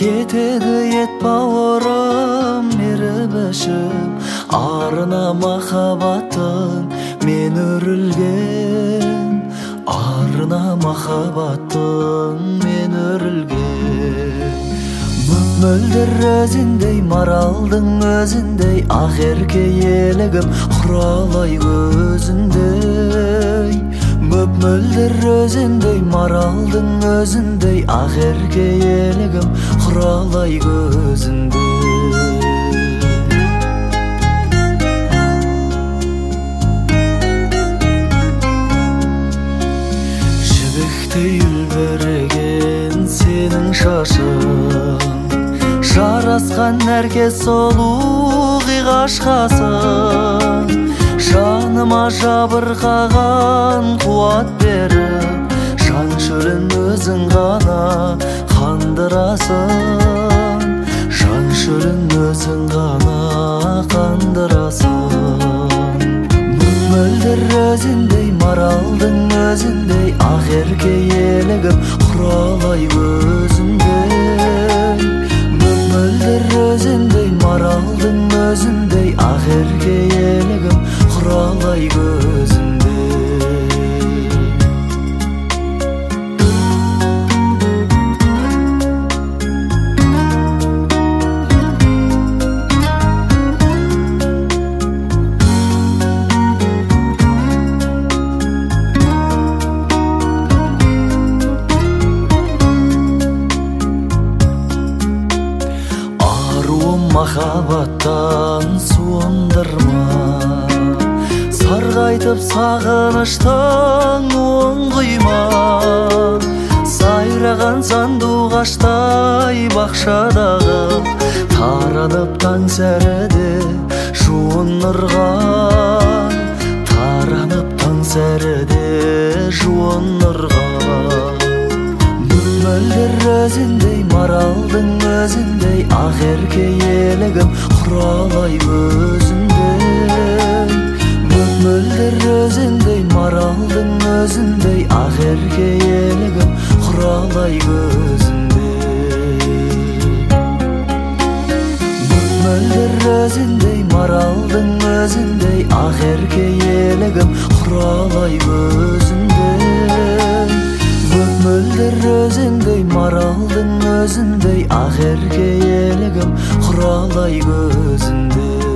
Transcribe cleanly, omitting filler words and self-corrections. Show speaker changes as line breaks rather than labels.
кетеді ет бауырым мейірбішім, арына махаббаттың мен өрілген, арына махаббаттың мен өрілген. Мөлдір өзіндей, маралдың өзіндей, ақерке елігім құралай көзіндей. Мөлдір өзіндей, маралдың өзіндей, ақерке елігім құралай көзіндей. Жібектей үлбіреген сенің шашың, жарасқан нәркес сұлу ғашқасың, жаныма жабырқаған қуат беріп, жан шөлін өзің ғана қандырасың, жан шөлін өзің ғана қандырасың. Мөлдір өзіндей, маралдың өзіндей, ақерке елігім құралай көзіндей. Мөлдір өзіндей, маралдың өзіндей, ақерке елігім құралай көзіндей. Махаббаттан суындырма, сарғайтып сағыныштың оң құйма. Сайраған сандуғаштай бақшадағы, таранып таң сәріде жуын нұрға, таранып таң сәріде жуын нұрға. Мөлдір өзіндей, маралдың өзіндей, ақерке елігім құралай көзіндей. Мөлдір өзіндей, маралдың өзіндей, ақерке елігім құралай көзіндей. Мөлдір өзіндей, маралдың өзіндей, ақерке елігім құралай көзіндей. Мөлдір өзіндей, маралдың өзіндей, ақерке елігім құралай көзіндей.